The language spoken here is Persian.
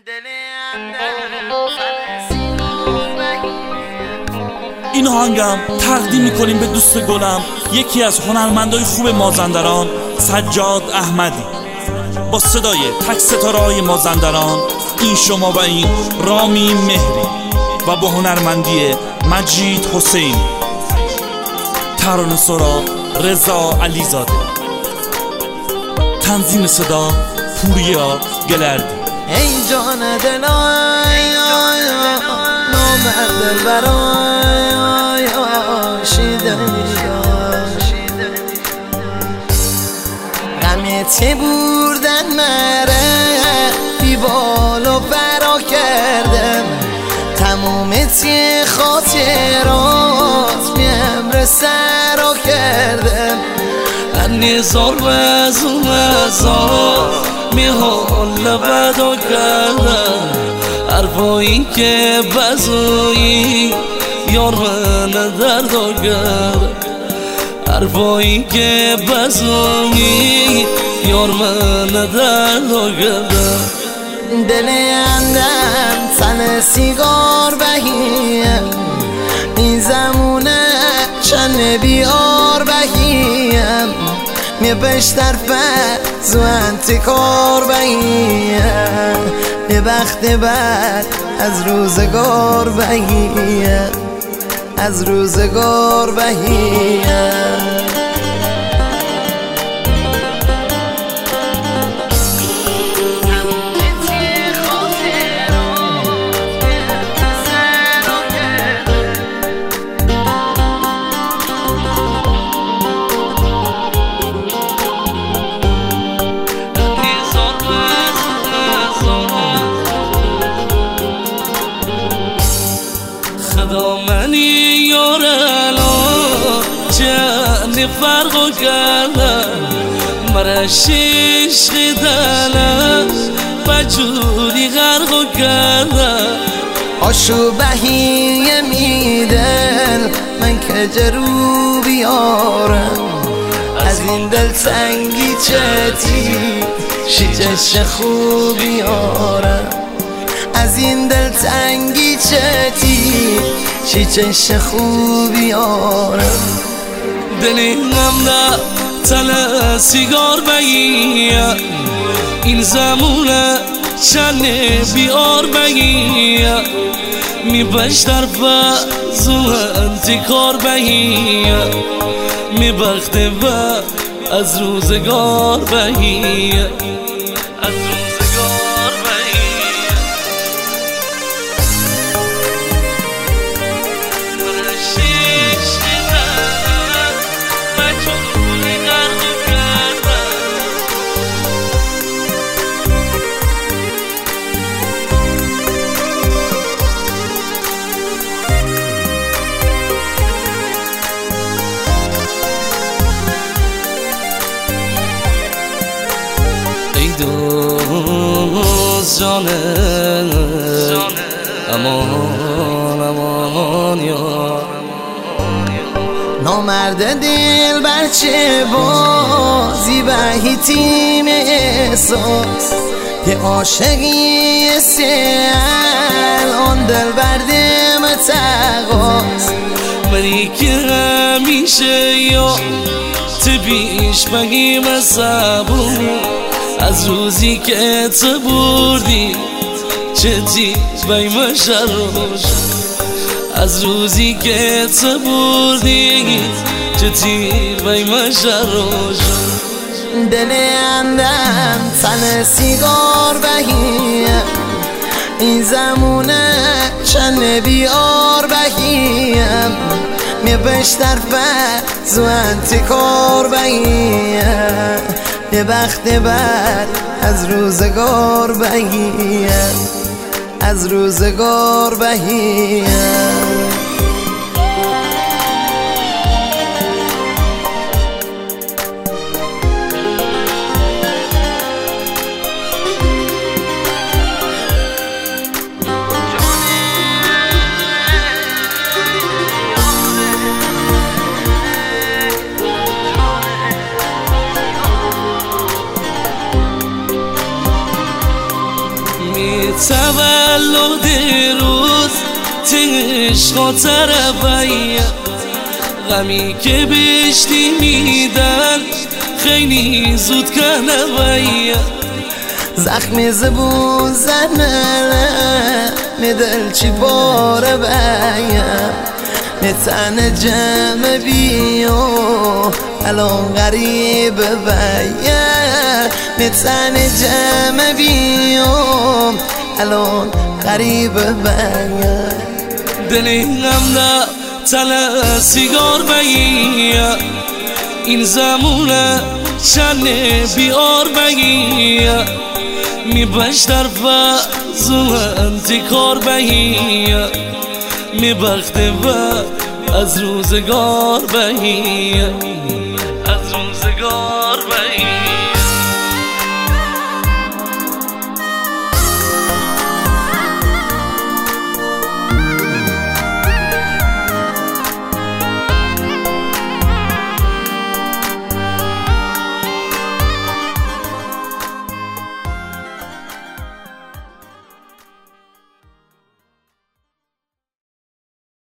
این آهنگم تقدیم میکنیم به دوست گلم، یکی از هنرمندای خوب مازندران، سجاد احمدی. با صدای تک ستاره‌های مازندران، این شما و این رامی مهری، و با هنرمندی مجید حسین، ترانه سرا رضا علیزاده، تنظیم صدا پوریا گلردی. ای جان دلای نامرد برای آشیدنی غمت بردن مره بی بال و برا کردم، تموم تی خاطرات میمره سرا کردم. نزار وزار میحال بدا کردم، حرفایی که بزایی یار من دردا کردم، حرفایی که بزایی یار من دردا کردم. دل اندم تن سیگار بهیم، این زمونه چند بیار بهیم، می بشتر فز و انتکار بهیم، می بخت بر از روزگار بهیم، از روزگار بهیم. منی یار الان چند فرقو کردم، مرش عشق دلم بجوری غرقو کردم. آشو بهیه میدل من که جرو بیارم، از این دل تنگی چتی شیجش خوبی آرم، از این دل تنگی چتی چی چش خوبی آرم. دلیم نه تل سیگار بگیم، این زمونه چند بیار بگیم، می بشتر فز و انتکار بگیم، می بخت و از روزگار بگیم، از روزگار بگیم. دوست جانه امان امان یا نامرد دل برچه بازی بهی تیم احساس، یه عاشقی سیل آن دل برده متقاس. منی که همیشه یا تبیش بگیم صبور، از روزی که تو بردی چتی بیم شروش، از روزی که تو بردی چتی بیم شروش. دل اندم تن سیگار بهیم، این زمونه چند بیار بهیم، می بشتر فز و انتکار بهیم، یه بخت بر از روزگار بهیم، از روزگار بهیم. تولد روز تش خاطر بایه غمی که بشتی میدن خیلی زود کنه بایه زخمی زبون زنه میدل چی باره بیم میتن جمع بیو الان غریب بیم میتن جمع بیو الان غریب بیم دلیم نه تله سیگار بگیه این زمونه چند بیار بگیه میبش در فضل انتکار بگیه میبخته و از روزگار بگیه از روزگار